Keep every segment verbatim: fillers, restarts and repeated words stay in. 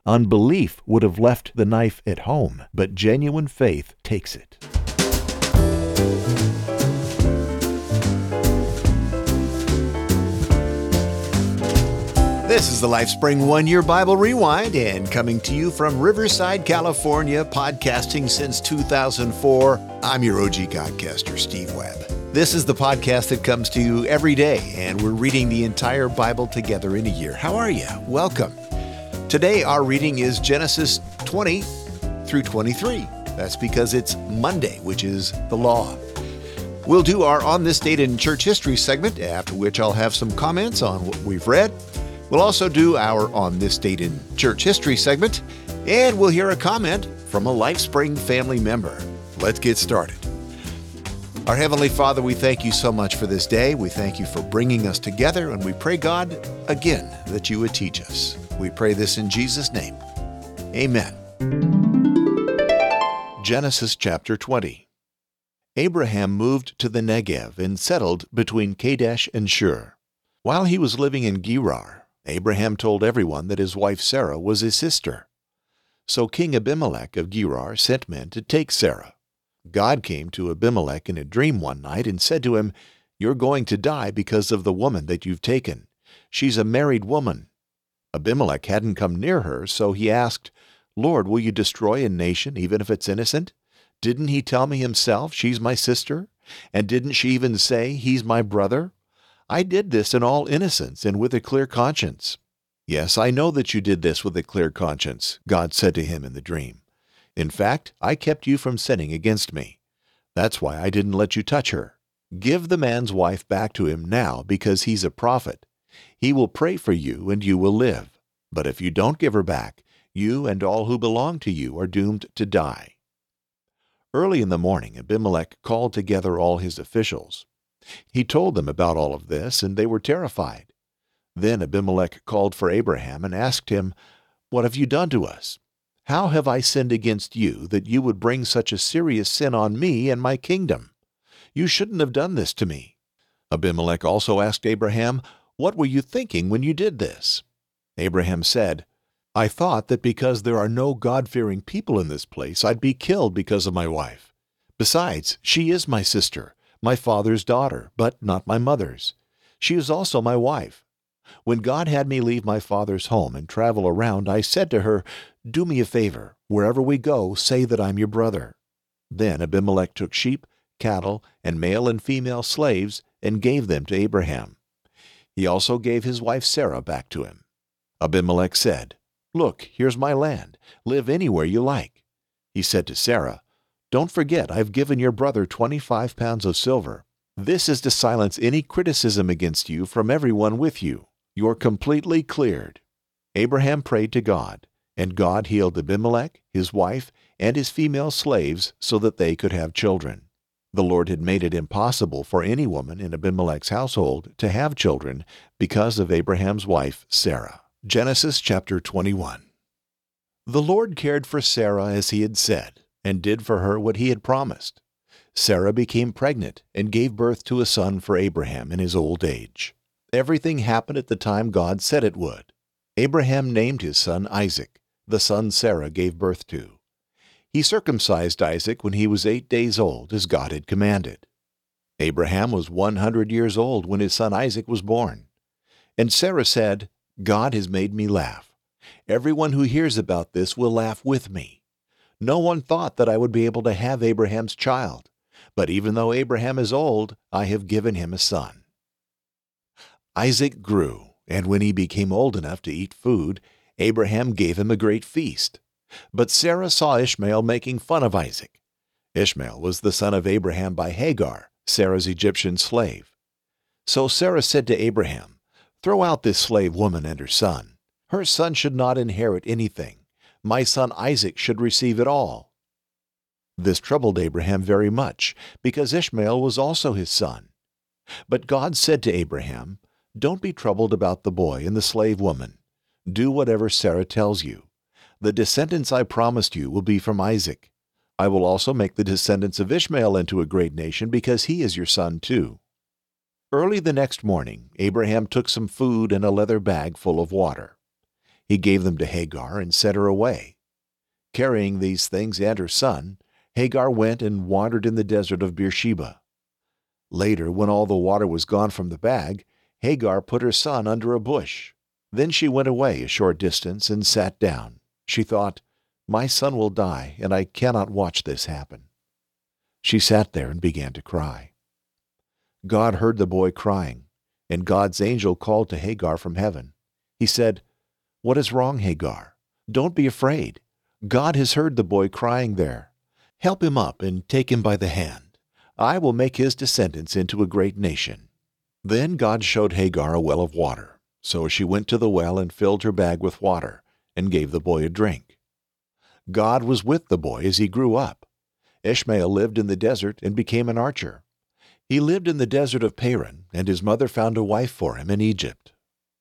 Unbelief would have left the knife at home, but genuine faith takes it. This is the LifeSpring One-Year Bible Rewind, and coming to you from Riverside, California, podcasting since two thousand four, I'm your O G Godcaster, Steve Webb. This is the podcast that comes to you every day, and we're reading the entire Bible together in a year. How are you? Welcome. Today, our reading is Genesis twenty through twenty-three. That's because it's Monday, which is the law. We'll do our On This Date in Church History segment, after which I'll have some comments on what we've read. We'll also do our On This Date in Church History segment, and we'll hear a comment from a LifeSpring family member. Let's get started. Our Heavenly Father, we thank you so much for this day. We thank you for bringing us together, and we pray, God, again, that you would teach us. We pray this in Jesus' name. Amen. Genesis chapter twenty. Abraham moved to the Negev and settled between Kadesh and Shur. While he was living in Gerar, Abraham told everyone that his wife Sarah was his sister. So King Abimelech of Gerar sent men to take Sarah. God came to Abimelech in a dream one night and said to him, "You're going to die because of the woman that you've taken. She's a married woman." Abimelech hadn't come near her, so he asked, "Lord, will you destroy a nation even if it's innocent? Didn't he tell me himself she's my sister? And didn't she even say he's my brother? I did this in all innocence and with a clear conscience." "Yes, I know that you did this with a clear conscience," God said to him in the dream. "In fact, I kept you from sinning against me. That's why I didn't let you touch her. Give the man's wife back to him now because he's a prophet. He will pray for you and you will live. But if you don't give her back, you and all who belong to you are doomed to die." Early in the morning, Abimelech called together all his officials. He told them about all of this, and they were terrified. Then Abimelech called for Abraham and asked him, "What have you done to us? How have I sinned against you that you would bring such a serious sin on me and my kingdom? You shouldn't have done this to me." Abimelech also asked Abraham, "What were you thinking when you did this?" Abraham said, "I thought that because there are no God-fearing people in this place, I'd be killed because of my wife. Besides, she is my sister, my father's daughter, but not my mother's. She is also my wife. When God had me leave my father's home and travel around, I said to her, 'Do me a favor. Wherever we go, say that I'm your brother.' Then Abimelech took sheep, cattle, and male and female slaves and gave them to Abraham. He also gave his wife Sarah back to him. Abimelech said, 'Look, here's my land. Live anywhere you like.' He said to Sarah, 'Don't forget I've given your brother twenty-five pounds of silver. This is to silence any criticism against you from everyone with you. You're completely cleared.' Abraham prayed to God, and God healed Abimelech, his wife, and his female slaves so that they could have children. The Lord had made it impossible for any woman in Abimelech's household to have children because of Abraham's wife, Sarah. Genesis chapter twenty-one. The Lord cared for Sarah as he had said, and did for her what he had promised. Sarah became pregnant and gave birth to a son for Abraham in his old age. Everything happened at the time God said it would. Abraham named his son Isaac, the son Sarah gave birth to. He circumcised Isaac when he was eight days old, as God had commanded. Abraham was one hundred years old when his son Isaac was born. And Sarah said, "God has made me laugh. Everyone who hears about this will laugh with me. No one thought that I would be able to have Abraham's child, but even though Abraham is old, I have given him a son." Isaac grew, and when he became old enough to eat food, Abraham gave him a great feast. But Sarah saw Ishmael making fun of Isaac. Ishmael was the son of Abraham by Hagar, Sarah's Egyptian slave. So Sarah said to Abraham, "Throw out this slave woman and her son. Her son should not inherit anything. My son Isaac should receive it all." This troubled Abraham very much, because Ishmael was also his son. But God said to Abraham, "Don't be troubled about the boy and the slave woman. Do whatever Sarah tells you. The descendants I promised you will be from Isaac. I will also make the descendants of Ishmael into a great nation because he is your son too." Early the next morning, Abraham took some food and a leather bag full of water. He gave them to Hagar and sent her away. Carrying these things and her son, Hagar went and wandered in the desert of Beersheba. Later, when all the water was gone from the bag, Hagar put her son under a bush. Then she went away a short distance and sat down. She thought, "My son will die, and I cannot watch this happen." She sat there and began to cry. God heard the boy crying, and God's angel called to Hagar from heaven. He said, "What is wrong, Hagar? Don't be afraid. God has heard the boy crying there. Help him up and take him by the hand. I will make his descendants into a great nation." Then God showed Hagar a well of water. So she went to the well and filled her bag with water and gave the boy a drink. God was with the boy as he grew up. Ishmael lived in the desert and became an archer. He lived in the desert of Paran, and his mother found a wife for him in Egypt.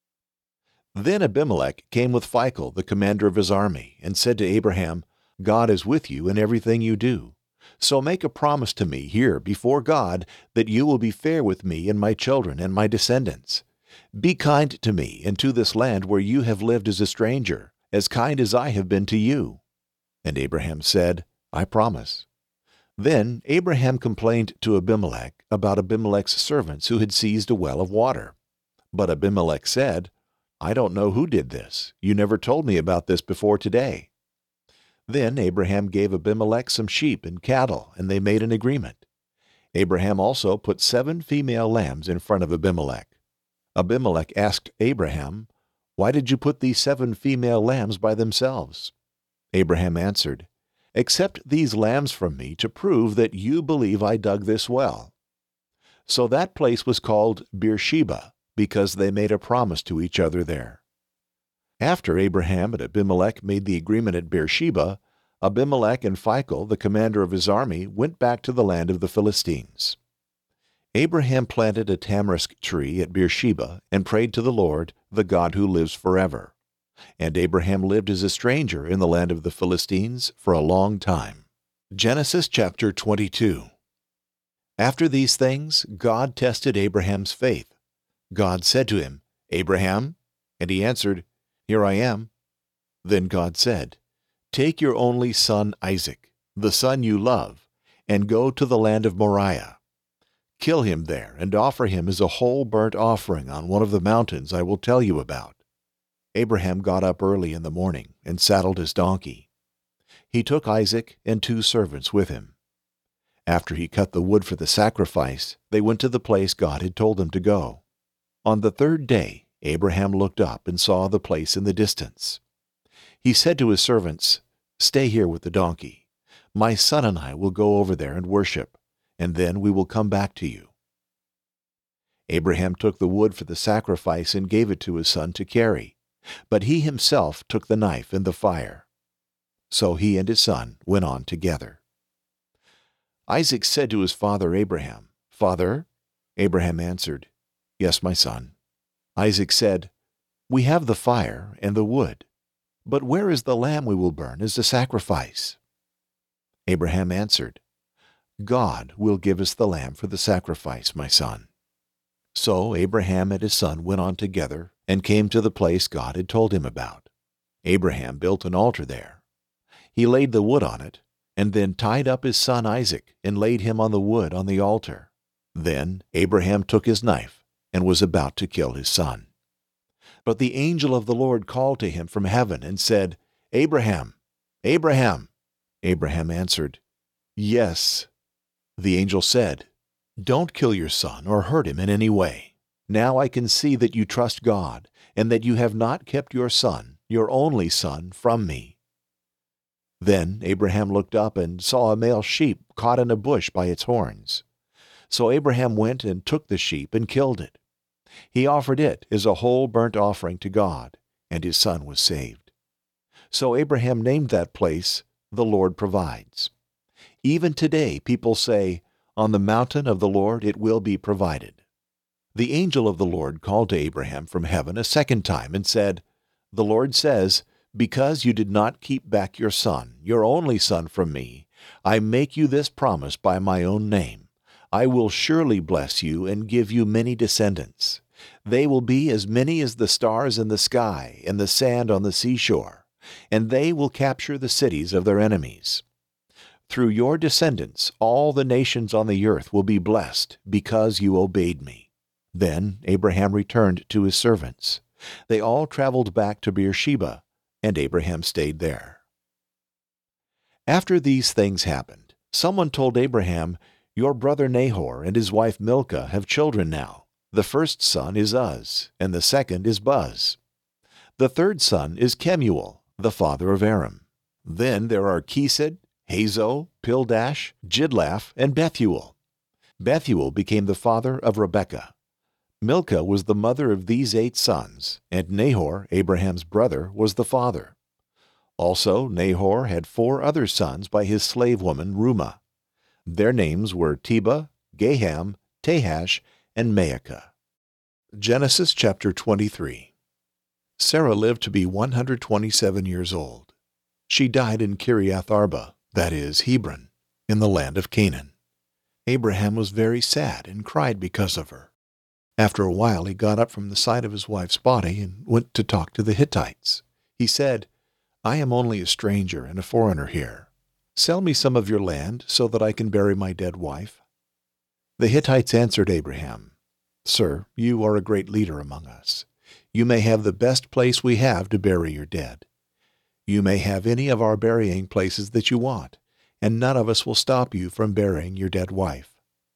Then Abimelech came with Phicol, the commander of his army, and said to Abraham, "God is with you in everything you do. So make a promise to me here before God that you will be fair with me and my children and my descendants. Be kind to me and to this land where you have lived as a stranger, as kind as I have been to you." And Abraham said, "I promise." Then Abraham complained to Abimelech about Abimelech's servants who had seized a well of water. But Abimelech said, "I don't know who did this. You never told me about this before today." Then Abraham gave Abimelech some sheep and cattle, and they made an agreement. Abraham also put seven female lambs in front of Abimelech. Abimelech asked Abraham, "Why did you put these seven female lambs by themselves?" Abraham answered, "Accept these lambs from me to prove that you believe I dug this well." So that place was called Beersheba, because they made a promise to each other there. After Abraham and Abimelech made the agreement at Beersheba, Abimelech and Phicol, the commander of his army, went back to the land of the Philistines. Abraham planted a tamarisk tree at Beersheba and prayed to the Lord, the God who lives forever. And Abraham lived as a stranger in the land of the Philistines for a long time. Genesis chapter twenty-two. After these things, God tested Abraham's faith. God said to him, "Abraham?" And he answered, "Here I am." Then God said, "Take your only son Isaac, the son you love, and go to the land of Moriah. Kill him there and offer him as a whole burnt offering on one of the mountains I will tell you about." Abraham got up early in the morning and saddled his donkey. He took Isaac and two servants with him. After he cut the wood for the sacrifice, they went to the place God had told them to go. On the third day, Abraham looked up and saw the place in the distance. He said to his servants, "Stay here with the donkey. My son and I will go over there and worship, and then we will come back to you." Abraham took the wood for the sacrifice and gave it to his son to carry, but he himself took the knife and the fire. So he and his son went on together. Isaac said to his father Abraham, "Father?" Abraham answered, "Yes, my son." Isaac said, "We have the fire and the wood, but where is the lamb we will burn as a sacrifice?" Abraham answered, "God will give us the lamb for the sacrifice, my son." So Abraham and his son went on together and came to the place God had told him about. Abraham built an altar there. He laid the wood on it, and then tied up his son Isaac and laid him on the wood on the altar. Then Abraham took his knife and was about to kill his son. But the angel of the Lord called to him from heaven and said, "Abraham, Abraham." Abraham answered, "Yes." The angel said, "Don't kill your son or hurt him in any way. Now I can see that you trust God and that you have not kept your son, your only son, from me." Then Abraham looked up and saw a male sheep caught in a bush by its horns. So Abraham went and took the sheep and killed it. He offered it as a whole burnt offering to God, and his son was saved. So Abraham named that place, "The Lord Provides." Even today people say, "On the mountain of the Lord it will be provided." The angel of the Lord called to Abraham from heaven a second time and said, "The Lord says, because you did not keep back your son, your only son, from me, I make you this promise by my own name. I will surely bless you and give you many descendants. They will be as many as the stars in the sky and the sand on the seashore, and they will capture the cities of their enemies. Through your descendants, all the nations on the earth will be blessed because you obeyed me." Then Abraham returned to his servants. They all traveled back to Beersheba, and Abraham stayed there. After these things happened, someone told Abraham, "Your brother Nahor and his wife Milcah have children now. The first son is Uz, and the second is Buz. The third son is Kemuel, the father of Aram. Then there are Kesed, Hazo, Pildash, Jidlaph, and Bethuel. Bethuel became the father of Rebekah. Milcah was the mother of these eight sons, and Nahor, Abraham's brother, was the father. Also Nahor had four other sons by his slave woman Reumah. Their names were Tebah, Gaham, Tahash, and Maacah." Genesis chapter twenty-three. Sarah lived to be one hundred twenty-seven years old. She died in Kiriath Arba, that is, Hebron, in the land of Canaan. Abraham was very sad and cried because of her. After a while he got up from the side of his wife's body and went to talk to the Hittites. He said, "I am only a stranger and a foreigner here. Sell me some of your land so that I can bury my dead wife." The Hittites answered Abraham, "Sir, you are a great leader among us. You may have the best place we have to bury your dead. You may have any of our burying places that you want, and none of us will stop you from burying your dead wife."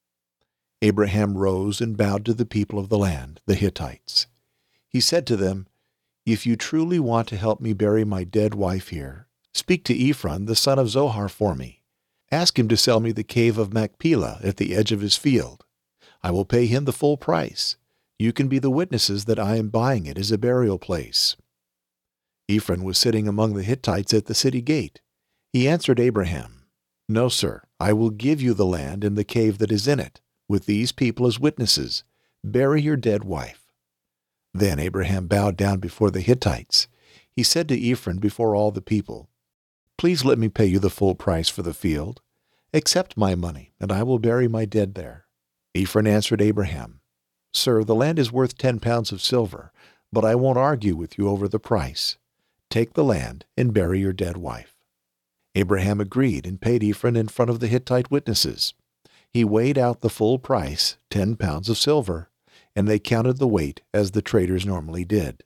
Abraham rose and bowed to the people of the land, the Hittites. He said to them, "If you truly want to help me bury my dead wife here, speak to Ephron, the son of Zohar, for me. Ask him to sell me the cave of Machpelah at the edge of his field. I will pay him the full price. You can be the witnesses that I am buying it as a burial place." Ephron was sitting among the Hittites at the city gate. He answered Abraham, "No, sir, I will give you the land and the cave that is in it, with these people as witnesses. Bury your dead wife." Then Abraham bowed down before the Hittites. He said to Ephron before all the people, "Please let me pay you the full price for the field. Accept my money, and I will bury my dead there." Ephron answered Abraham, "Sir, the land is worth ten pounds of silver, but I won't argue with you over the price. Take the land and bury your dead wife." Abraham agreed and paid Ephron in front of the Hittite witnesses. He weighed out the full price, ten pounds of silver, and they counted the weight as the traders normally did.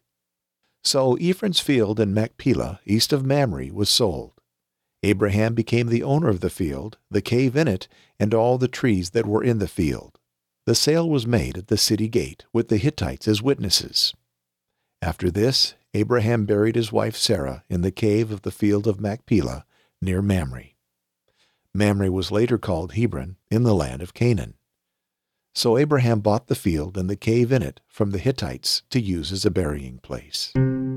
So Ephron's field in Machpelah, east of Mamre, was sold. Abraham became the owner of the field, the cave in it, and all the trees that were in the field. The sale was made at the city gate with the Hittites as witnesses. After this, Abraham buried his wife Sarah in the cave of the field of Machpelah near Mamre. Mamre was later called Hebron in the land of Canaan. So Abraham bought the field and the cave in it from the Hittites to use as a burying place.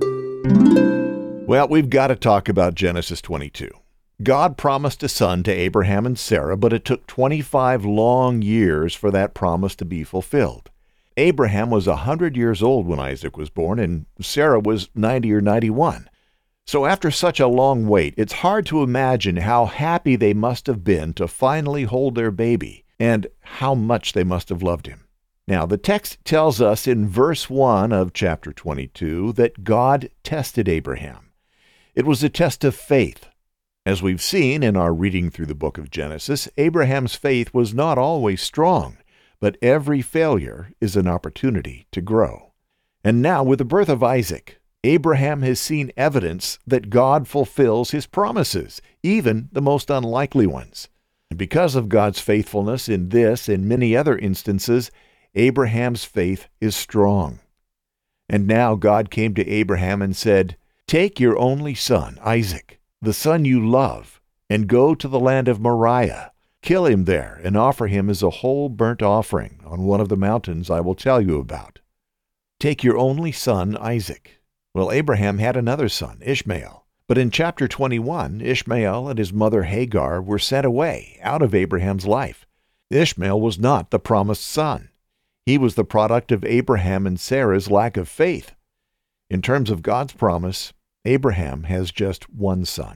Well, we've got to talk about Genesis twenty-two. God promised a son to Abraham and Sarah, but it took twenty-five long years for that promise to be fulfilled. Abraham was one hundred years old when Isaac was born, and Sarah was ninety or ninety-one. So after such a long wait, it's hard to imagine how happy they must have been to finally hold their baby, and how much they must have loved him. Now, the text tells us in verse one of chapter twenty-two that God tested Abraham. It was a test of faith. As we've seen in our reading through the book of Genesis, Abraham's faith was not always strong, but every failure is an opportunity to grow. And now, with the birth of Isaac, Abraham has seen evidence that God fulfills his promises, even the most unlikely ones. And because of God's faithfulness in this and many other instances, Abraham's faith is strong. And now God came to Abraham and said, "Take your only son, Isaac, the son you love, and go to the land of Moriah. Kill him there and offer him as a whole burnt offering on one of the mountains I will tell you about. Take your only son, Isaac." Well, Abraham had another son, Ishmael. But in chapter twenty-one, Ishmael and his mother Hagar were sent away out of Abraham's life. Ishmael was not the promised son. He was the product of Abraham and Sarah's lack of faith. In terms of God's promise, Abraham has just one son.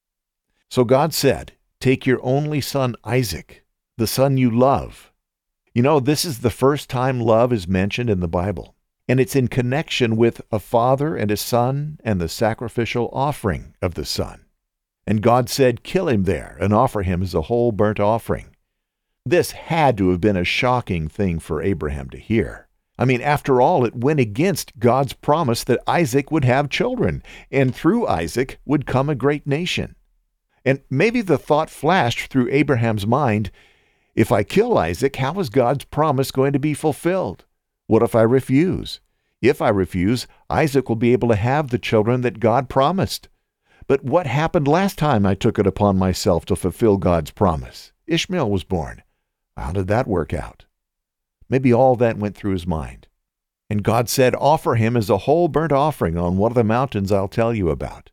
So God said, "Take your only son Isaac, the son you love." You know, this is the first time love is mentioned in the Bible, and it's in connection with a father and a son and the sacrificial offering of the son. And God said, kill him there and offer him as a whole burnt offering. This had to have been a shocking thing for Abraham to hear. I mean, after all, it went against God's promise that Isaac would have children, and through Isaac would come a great nation. And maybe the thought flashed through Abraham's mind, if I kill Isaac, how is God's promise going to be fulfilled? What if I refuse? If I refuse, Isaac will be able to have the children that God promised. But what happened last time I took it upon myself to fulfill God's promise? Ishmael was born. How did that work out? Maybe all that went through his mind. And God said, offer him as a whole burnt offering on one of the mountains I'll tell you about.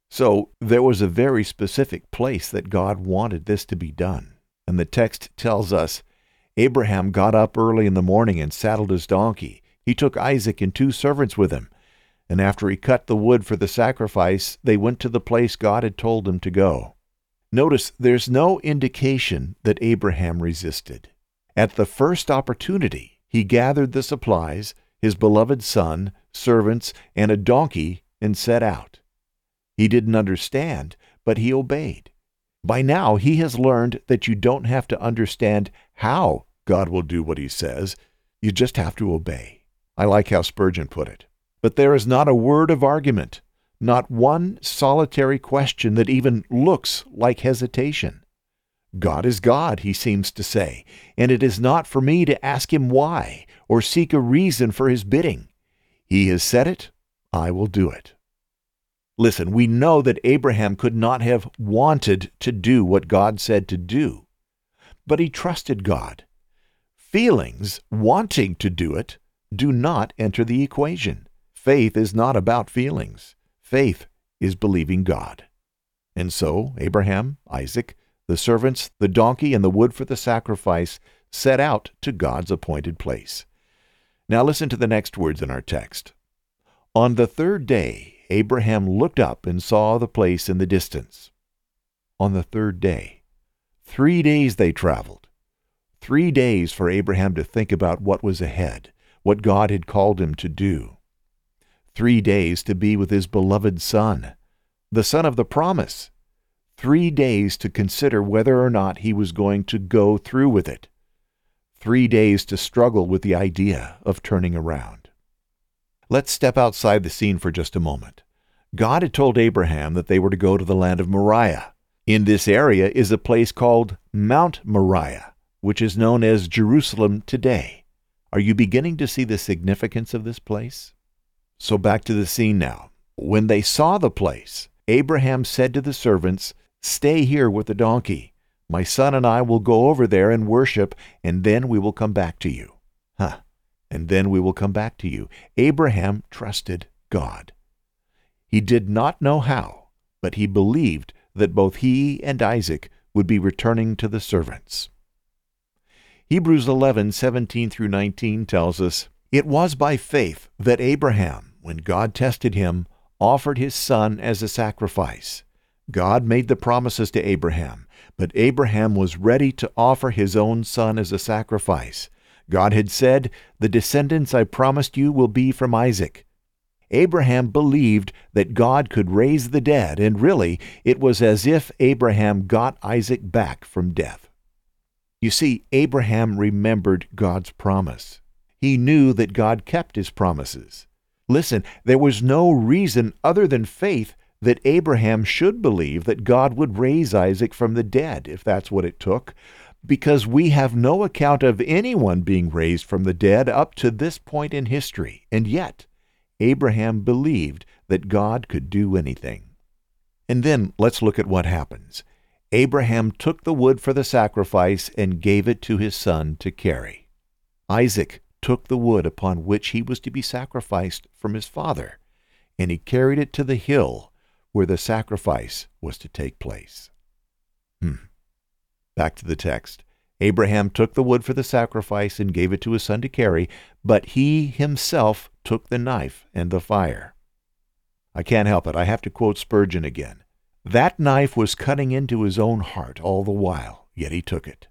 So there was a very specific place that God wanted this to be done. And the text tells us, Abraham got up early in the morning and saddled his donkey. He took Isaac and two servants with him. And after he cut the wood for the sacrifice, they went to the place God had told them to go. Notice there's no indication that Abraham resisted. At the first opportunity, he gathered the supplies, his beloved son, servants, and a donkey, and set out. He didn't understand, but he obeyed. By now, he has learned that you don't have to understand how God will do what he says. You just have to obey. I like how Spurgeon put it. But there is not a word of argument, not one solitary question that even looks like hesitation. God is God, he seems to say, and it is not for me to ask him why or seek a reason for his bidding. He has said it, I will do it. Listen, we know that Abraham could not have wanted to do what God said to do, but he trusted God. Feelings, wanting to do it, do not enter the equation. Faith is not about feelings. Faith is believing God. And so Abraham, Isaac, the servants, the donkey, and the wood for the sacrifice set out to God's appointed place. Now listen to the next words in our text. On the third day, Abraham looked up and saw the place in the distance. On the third day. Three days they traveled. Three days for Abraham to think about what was ahead, what God had called him to do. Three days to be with his beloved son, the son of the promise. Three days to consider whether or not he was going to go through with it. Three days to struggle with the idea of turning around. Let's step outside the scene for just a moment. God had told Abraham that they were to go to the land of Moriah. In this area is a place called Mount Moriah, which is known as Jerusalem today. Are you beginning to see the significance of this place? So back to the scene now. When they saw the place, Abraham said to the servants, "Stay here with the donkey. My son and I will go over there and worship, and then we will come back to you." Huh. And then we will come back to you. Abraham trusted God. He did not know how, but he believed that both he and Isaac would be returning to the servants. Hebrews eleven, seventeen through nineteen tells us, "It was by faith that Abraham, when God tested him, offered his son as a sacrifice. God made the promises to Abraham, but Abraham was ready to offer his own son as a sacrifice. God had said, 'The descendants I promised you will be from Isaac.' Abraham believed that God could raise the dead, and really, it was as if Abraham got Isaac back from death. You see, Abraham remembered God's promise. He knew that God kept his promises. Listen, there was no reason other than faith that Abraham should believe that God would raise Isaac from the dead, if that's what it took, because we have no account of anyone being raised from the dead up to this point in history, and yet Abraham believed that God could do anything. And then let's look at what happens. Abraham took the wood for the sacrifice and gave it to his son to carry. Isaac took the wood upon which he was to be sacrificed from his father, and he carried it to the hill where the sacrifice was to take place. Hmm. Back to the text. Abraham took the wood for the sacrifice and gave it to his son to carry, but he himself took the knife and the fire. I can't help it. I have to quote Spurgeon again. That knife was cutting into his own heart all the while, yet he took it.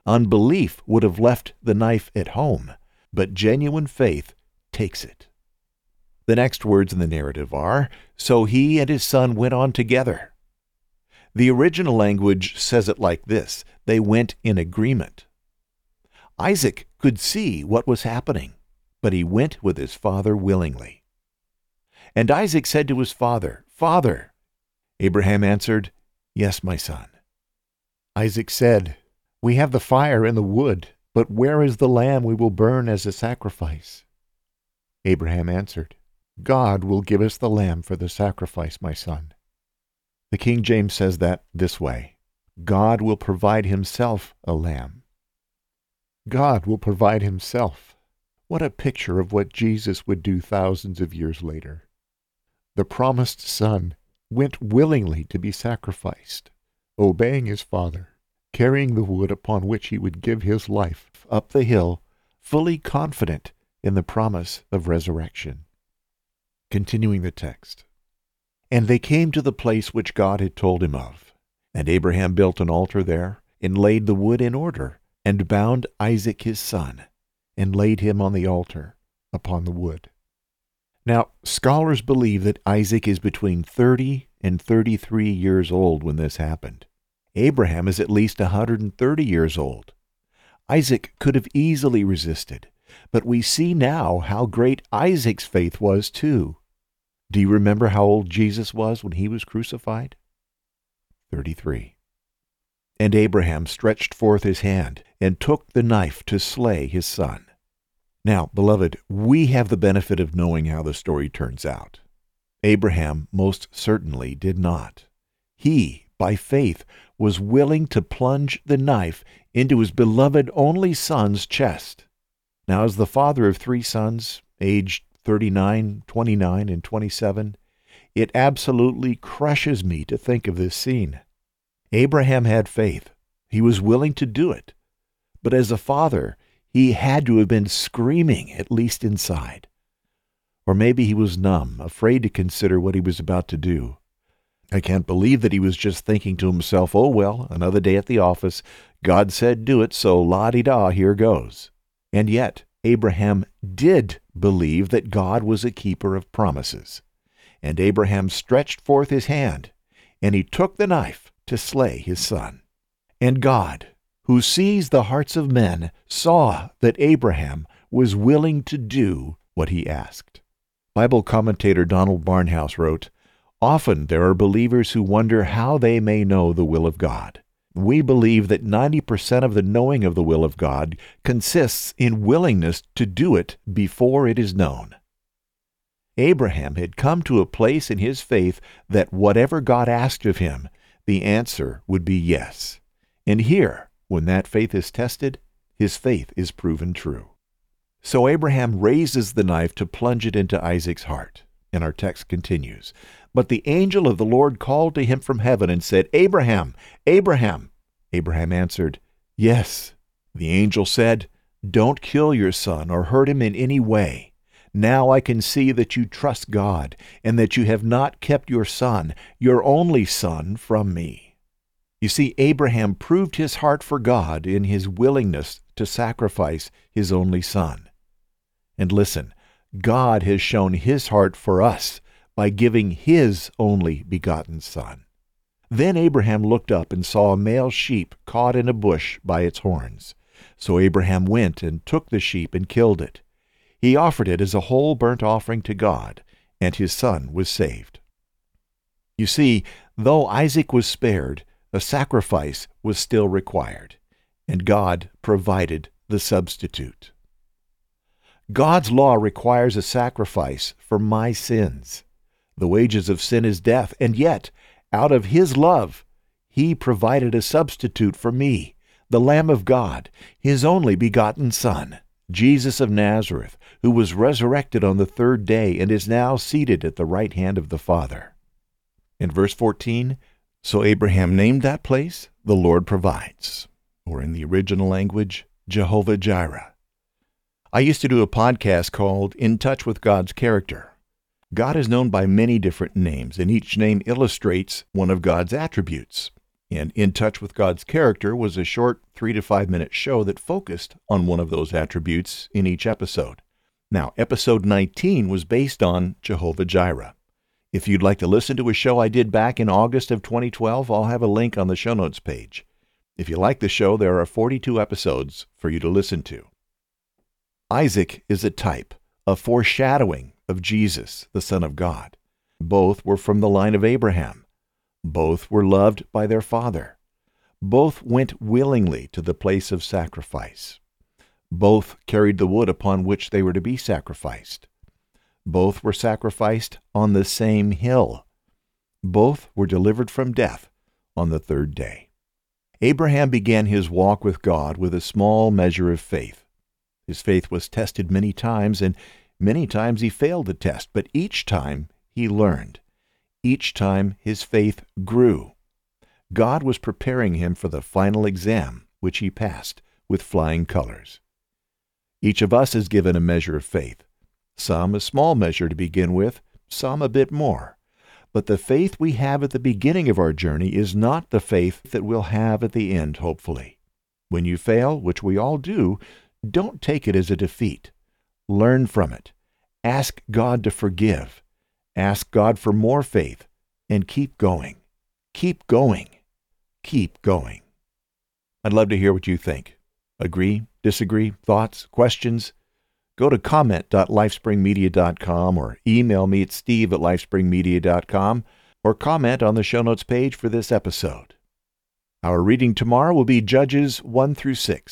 Unbelief would have left the knife at home, but genuine faith takes it. The next words in the narrative are, "So he and his son went on together." The original language says it like this: they went in agreement. Isaac could see what was happening, but he went with his father willingly. And Isaac said to his father, "Father." Abraham answered, "Yes, my son." Isaac said, "We have the fire and the wood, but where is the lamb we will burn as a sacrifice?" Abraham answered, "God will give us the lamb for the sacrifice, my son." The King James says that this way: God will provide himself a lamb. God will provide himself. What a picture of what Jesus would do thousands of years later. The promised son went willingly to be sacrificed, obeying his father, carrying the wood upon which he would give his life up the hill, fully confident in the promise of resurrection. Continuing the text. And they came to the place which God had told him of. And Abraham built an altar there, and laid the wood in order, and bound Isaac his son, and laid him on the altar upon the wood. Now, scholars believe that Isaac is between thirty and thirty-three years old when this happened. Abraham is at least one hundred thirty years old. Isaac could have easily resisted, but we see now how great Isaac's faith was too. Do you remember how old Jesus was when he was crucified? thirty-three. And Abraham stretched forth his hand and took the knife to slay his son. Now, beloved, we have the benefit of knowing how the story turns out. Abraham most certainly did not. He, by faith, was willing to plunge the knife into his beloved only son's chest. Now, as the father of three sons, aged thirty-nine, twenty-nine, and twenty-seven, it absolutely crushes me to think of this scene. Abraham had faith. He was willing to do it. But as a father, he had to have been screaming, at least inside. Or maybe he was numb, afraid to consider what he was about to do. I can't believe that he was just thinking to himself, "Oh, well, another day at the office. God said do it, so la-di-da, here goes." And yet, Abraham did believe that God was a keeper of promises. And Abraham stretched forth his hand, and he took the knife to slay his son. And God, who sees the hearts of men, saw that Abraham was willing to do what he asked. Bible commentator Donald Barnhouse wrote, "Often there are believers who wonder how they may know the will of God. We believe that ninety percent of the knowing of the will of God consists in willingness to do it before it is known." Abraham had come to a place in his faith that whatever God asked of him, the answer would be yes. And here, when that faith is tested, his faith is proven true. So Abraham raises the knife to plunge it into Isaac's heart. And our text continues, "But the angel of the Lord called to him from heaven and said, 'Abraham, Abraham.' Abraham answered, 'Yes.' The angel said, 'Don't kill your son or hurt him in any way. Now I can see that you trust God and that you have not kept your son, your only son, from me.'" You see, Abraham proved his heart for God in his willingness to sacrifice his only son. And listen, God has shown his heart for us by giving his only begotten son. Then Abraham looked up and saw a male sheep caught in a bush by its horns. So Abraham went and took the sheep and killed it. He offered it as a whole burnt offering to God, and his son was saved. You see, though Isaac was spared, a sacrifice was still required, and God provided the substitute. God's law requires a sacrifice for my sins. The wages of sin is death, and yet, out of his love, he provided a substitute for me, the Lamb of God, his only begotten Son, Jesus of Nazareth, who was resurrected on the third day and is now seated at the right hand of the Father. In verse fourteen, so Abraham named that place, "The Lord Provides," or in the original language, Jehovah-Jireh. I used to do a podcast called In Touch with God's Character. God is known by many different names, and each name illustrates one of God's attributes. And In Touch with God's Character was a short three to five minute show that focused on one of those attributes in each episode. Now, episode nineteen was based on Jehovah Jireh. If you'd like to listen to a show I did back in August of twenty twelve, I'll have a link on the show notes page. If you like the show, there are forty-two episodes for you to listen to. Isaac is a type, a foreshadowing of Jesus, the Son of God. Both were from the line of Abraham. Both were loved by their father. Both went willingly to the place of sacrifice. Both carried the wood upon which they were to be sacrificed. Both were sacrificed on the same hill. Both were delivered from death on the third day. Abraham began his walk with God with a small measure of faith. His faith was tested many times, and many times he failed the test, but each time he learned. Each time his faith grew. God was preparing him for the final exam, which he passed with flying colors. Each of us is given a measure of faith. Some a small measure to begin with, some a bit more. But the faith we have at the beginning of our journey is not the faith that we'll have at the end, hopefully. When you fail, which we all do, don't take it as a defeat. Learn from it. Ask God to forgive. Ask God for more faith. And keep going. Keep going. Keep going. I'd love to hear what you think. Agree? Disagree? Thoughts? Questions? Go to comment dot lifespring media dot com or email me at steve at lifespring media dot com or comment on the show notes page for this episode. Our reading tomorrow will be Judges one through six.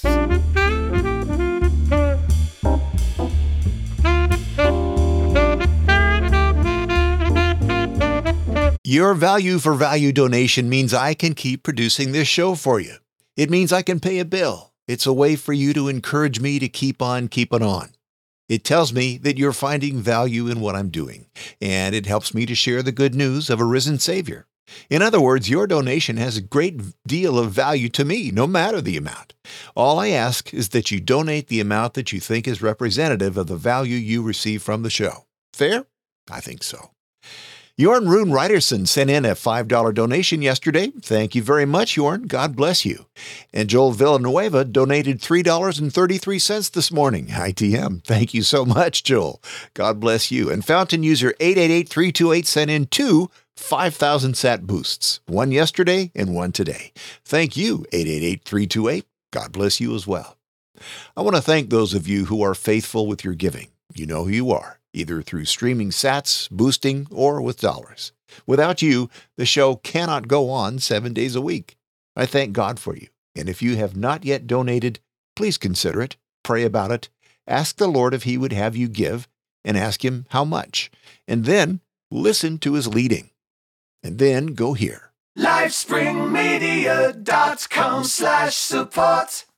Your value for value donation means I can keep producing this show for you. It means I can pay a bill. It's a way for you to encourage me to keep on keeping on. It tells me that you're finding value in what I'm doing, and it helps me to share the good news of a risen Savior. In other words, your donation has a great deal of value to me, no matter the amount. All I ask is that you donate the amount that you think is representative of the value you receive from the show. Fair? I think so. Jorn Rune Ryderson sent in a five dollar donation yesterday. Thank you very much, Jorn. God bless you. And Joel Villanueva donated three dollars and thirty-three cents this morning. I T M. Thank you so much, Joel. God bless you. And Fountain user eight eight eight three two eight sent in two five thousand sat boosts, one yesterday and one today. Thank you, eight eight eight three two eight. God bless you as well. I want to thank those of you who are faithful with your giving. You know who you are, either through streaming sats, boosting, or with dollars. Without you, the show cannot go on seven days a week. I thank God for you. And if you have not yet donated, please consider it, pray about it, ask the Lord if He would have you give, and ask Him how much. And then listen to His leading. And then go here. lifespringmedia.com slash support.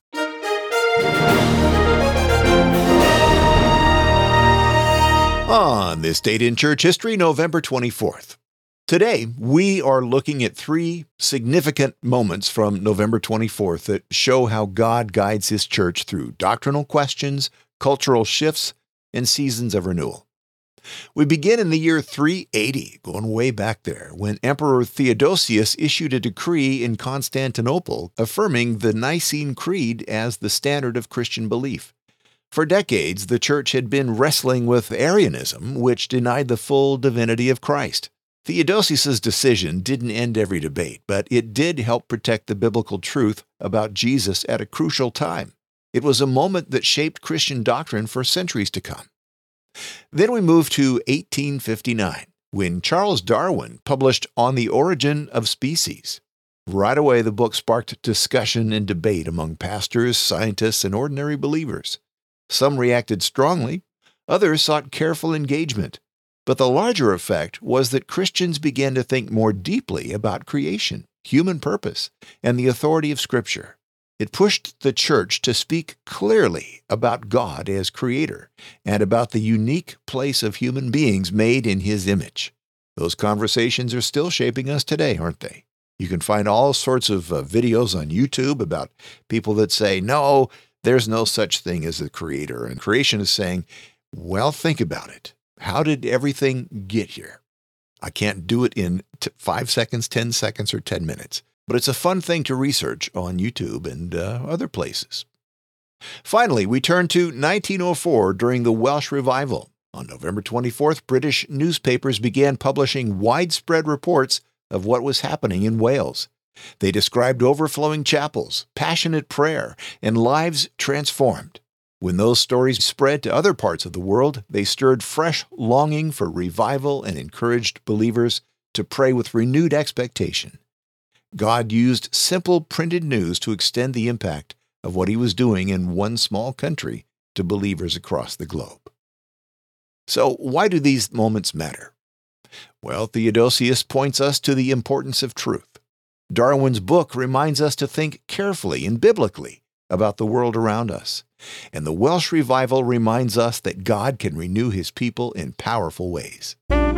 On this date in church history, November twenty-fourth. Today, we are looking at three significant moments from November twenty-fourth that show how God guides His church through doctrinal questions, cultural shifts, and seasons of renewal. We begin in the year three eighty, going way back there, when Emperor Theodosius issued a decree in Constantinople affirming the Nicene Creed as the standard of Christian belief. For decades, the church had been wrestling with Arianism, which denied the full divinity of Christ. Theodosius's decision didn't end every debate, but it did help protect the biblical truth about Jesus at a crucial time. It was a moment that shaped Christian doctrine for centuries to come. Then we move to eighteen fifty-nine, when Charles Darwin published On the Origin of Species. Right away, the book sparked discussion and debate among pastors, scientists, and ordinary believers. Some reacted strongly, others sought careful engagement. But the larger effect was that Christians began to think more deeply about creation, human purpose, and the authority of Scripture. It pushed the church to speak clearly about God as Creator and about the unique place of human beings made in His image. Those conversations are still shaping us today, aren't they? You can find all sorts of uh, videos on YouTube about people that say, no, there's no such thing as a Creator. And creation is saying, well, think about it. How did everything get here? I can't do it in t- five seconds, ten seconds, or ten minutes. but it's a fun thing to research on YouTube and uh, other places. Finally, we turn to nineteen oh four during the Welsh Revival. On November twenty-fourth, British newspapers began publishing widespread reports of what was happening in Wales. They described overflowing chapels, passionate prayer, and lives transformed. When those stories spread to other parts of the world, they stirred fresh longing for revival and encouraged believers to pray with renewed expectation. God used simple printed news to extend the impact of what he was doing in one small country to believers across the globe. So, why do these moments matter? Well, Theodosius points us to the importance of truth. Darwin's book reminds us to think carefully and biblically about the world around us. And the Welsh Revival reminds us that God can renew his people in powerful ways.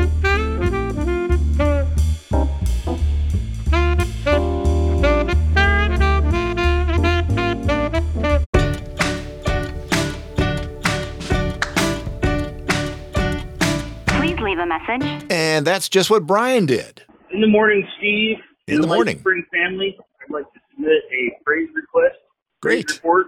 Please leave a message. And that's just what Brian did. In the morning, Steve. In the morning. Life Spring family, I'd like to submit a praise request. Great. Praise report.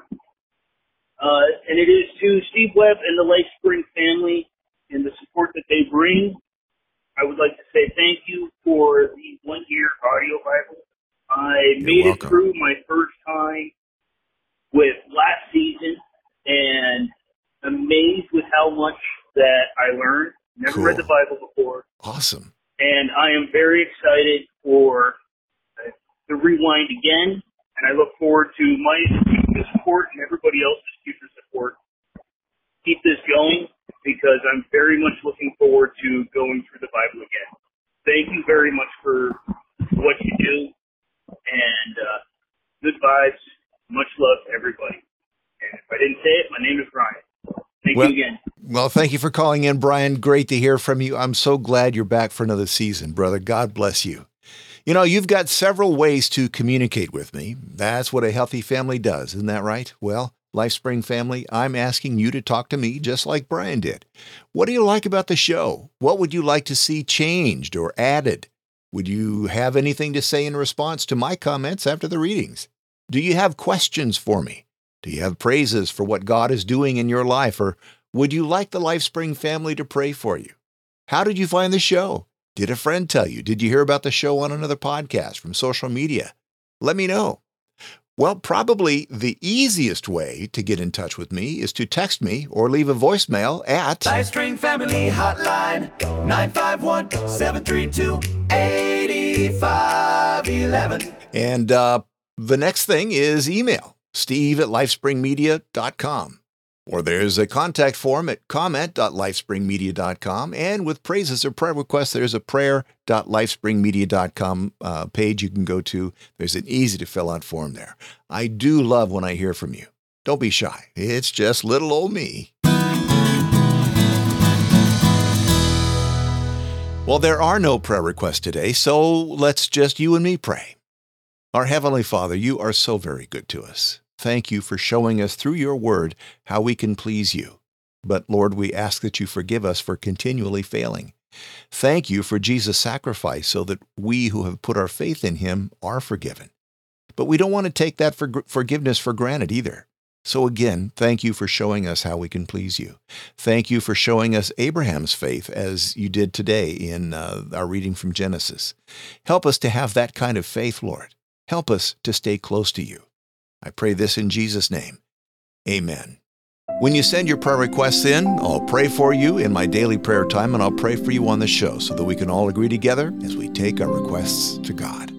Uh, and it is to Steve Webb and the Life Spring family and the support that they bring. I would like to say thank you for the one-year audio Bible. I You're made welcome. it through my first time with last season and amazed with how much that I learned. Never Cool. read the Bible before. Awesome. And I am very excited for uh, the rewind again. And I look forward to my future support and everybody else's future support. Keep this going because I'm very much looking forward to going through the Bible again. Thank you very much for what you do. And uh, good vibes. Much love to everybody. And if I didn't say it, my name is Brian. Thank Well- you again. Well, thank you for calling in, Brian. Great to hear from you. I'm so glad you're back for another season, brother. God bless you. You know, you've got several ways to communicate with me. That's what a healthy family does, isn't that right? Well, LifeSpring family, I'm asking you to talk to me just like Brian did. What do you like about the show? What would you like to see changed or added? Would you have anything to say in response to my comments after the readings? Do you have questions for me? Do you have praises for what God is doing in your life? Or would you like the LifeSpring family to pray for you? How did you find the show? Did a friend tell you? Did you hear about the show on another podcast from social media? Let me know. Well, probably the easiest way to get in touch with me is to text me or leave a voicemail at LifeSpring Family Hotline, nine five one, seven three two, eight five one one. And uh, the next thing is email, steve at lifespring media dot com. Or there's a contact form at comment dot lifespring media dot com. And with praises or prayer requests, there's a prayer dot lifespring media dot com uh, page you can go to. There's an easy to fill out form there. I do love when I hear from you. Don't be shy. It's just little old me. Well, there are no prayer requests today, so let's just you and me pray. Our Heavenly Father, you are so very good to us. Thank you for showing us through your word how we can please you. But Lord, we ask that you forgive us for continually failing. Thank you for Jesus' sacrifice so that we who have put our faith in him are forgiven. But we don't want to take that for forgiveness for granted either. So again, thank you for showing us how we can please you. Thank you for showing us Abraham's faith as you did today in uh, our reading from Genesis. Help us to have that kind of faith, Lord. Help us to stay close to you. I pray this in Jesus' name. Amen. When you send your prayer requests in, I'll pray for you in my daily prayer time, and I'll pray for you on the show so that we can all agree together as we take our requests to God.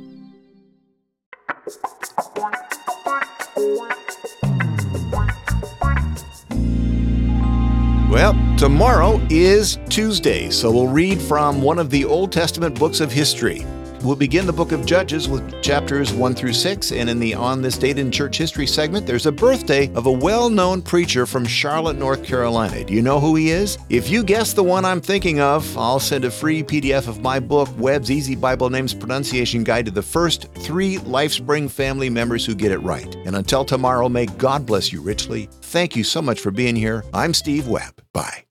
Well, tomorrow is Tuesday, so we'll read from one of the Old Testament books of history. We'll begin the book of Judges with chapters one through six, and in the On This Date in Church History segment, there's a birthday of a well-known preacher from Charlotte, North Carolina. Do you know who he is? If you guess the one I'm thinking of, I'll send a free P D F of my book, Webb's Easy Bible Names Pronunciation Guide, to the first three LifeSpring family members who get it right. And until tomorrow, may God bless you richly. Thank you so much for being here. I'm Steve Webb. Bye.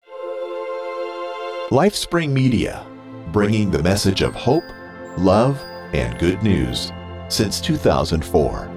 LifeSpring Media, bringing the message of hope, love, and good news since two thousand four.